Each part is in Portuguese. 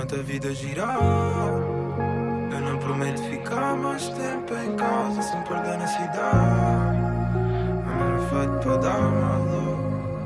enquanto a vida girar. Eu não prometo ficar mais tempo em casa sem perder na cidade. Não era feito para dar mal.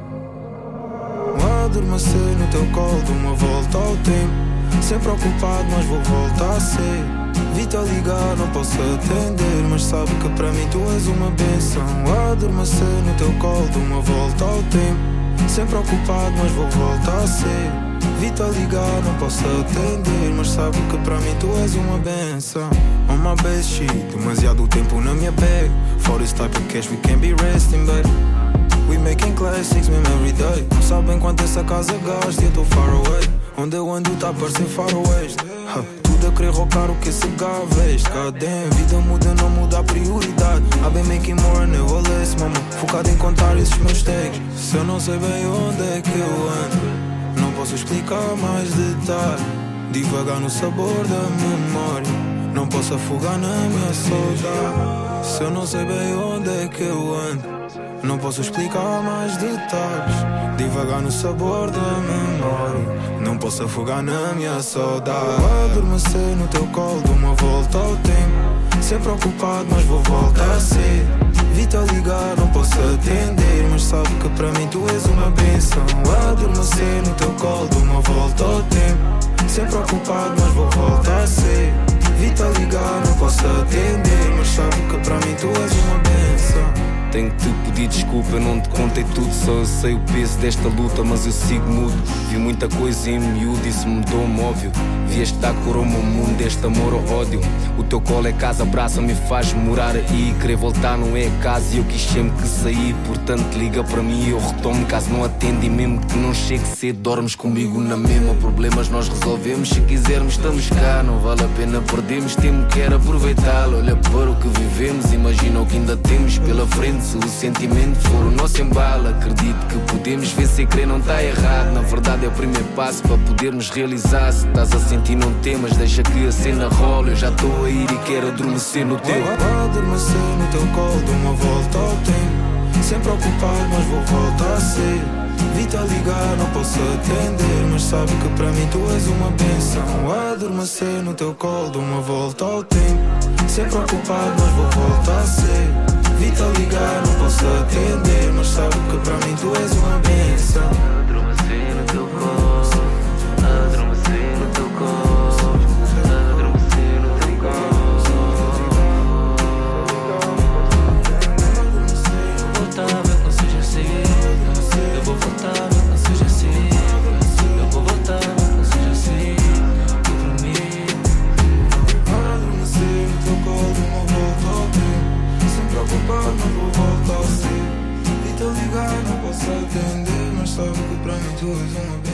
Adormecer no teu colo de uma volta ao tempo. Sempre ocupado, mas vou voltar a ser. Vi-te a ligar, não posso atender, mas sabe que para mim tu és uma bênção. Adormecer no teu colo de uma volta ao tempo. Sempre ocupado, mas vou voltar a ser. Vi-te a ligar, não posso atender, mas sabe que para mim tu és uma benção. On my best shit, demasiado tempo na minha bag. For this type of cash we can't be resting, babe. We making classics mesmo every day. Não sabem quanto essa casa gasta e eu tô far away. Onde eu ando tá a parecer faroeste. Tudo a querer rocar o que esse gajo veste. God damn, vida muda, não muda a prioridade. I've been making more, never less, mama. Focado em contar esses meus tags. Se eu não sei bem onde é que eu ando, não posso explicar mais detalhe. Devagar no sabor da memória, não posso afogar na minha saudade. Se eu não sei bem onde é que eu ando, não posso explicar mais detalhes. Devagar no sabor da memória, não posso afogar na minha saudade. Adormecer no teu colo de uma volta ao tempo. Sempre ocupado, mas vou voltar a ser. Vi-te a ligar, não posso atender, mas sabe que para mim tu és uma bênção. Adormecer no teu colo de uma volta ao tempo. Sempre ocupado, mas vou voltar a ser. Vi-te a ligar, não posso atender, mas sabe que para mim tu és uma bênção. Tenho que te pedir desculpa, eu não te contei tudo. Só eu sei o peso desta luta, mas eu sigo mudo. Vi muita coisa em miúdo, isso mudou-me óbvio. Vieste dar cor ao meu mundo, este amor ou ódio. O teu colo é casa, abraça-me e faz morar aí. Querer voltar não é casa e eu quis sempre que sair. Portanto liga para mim e eu retomo. Caso não atende e mesmo que não chegue cedo, dormes comigo na mesma. Problemas nós resolvemos, se quisermos estamos cá. Não vale a pena perdermos, temos que era aproveitá-lo. Olha para o que vivemos, imagina o que ainda temos pela frente. Se o sentimento for o nosso embalo, acredito que podemos vencer, crer não está errado. Na verdade é o primeiro passo para podermos realizar. Se estás a sentir não temas, deixa que a cena rola. Eu já estou a ir e quero adormecer no teu. Adormecer no teu colo de uma volta ao tempo. Sempre ocupado, mas vou voltar a ser. Vi-te a ligar, não posso atender, mas sabe que para mim tu és uma bênção. Adormecer no teu colo de uma volta ao tempo. Sempre ocupado, mas vou voltar a ser. Vi-te a ligar, não posso atender, mas sabe que para mim tu és uma bênção. Adormecer no teu colo, adormecer no teu colo, adormecer no teu colo. Voltar, meu que seja assim. Eu vou voltar, meu que seja assim. Eu vou voltar, meu que seja assim. Eu prometo. Adormecer no teu colo de uma volta ao tempo. Sempre ocupado, mas vou voltar a ser. Vi-te a ligar, não posso atender, mas sabe que para mim tu és uma bênção.